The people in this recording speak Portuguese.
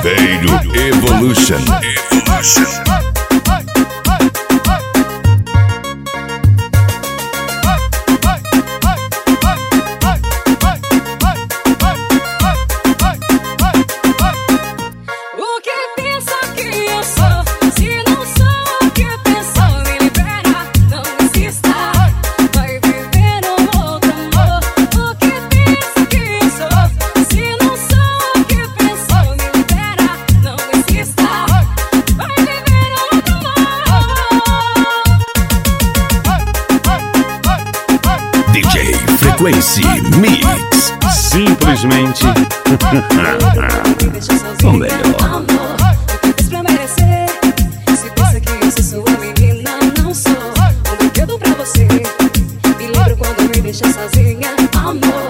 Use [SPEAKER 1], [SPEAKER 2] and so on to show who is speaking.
[SPEAKER 1] Guerreiro Evolution. DJ Frequency Mix. Simplesmente o melhor.
[SPEAKER 2] Amor, o que fiz pra merecer? Se pensa que eu sou sua menina, não sou um brinquedo pra você. Me lembro quando me deixa sozinha, amor.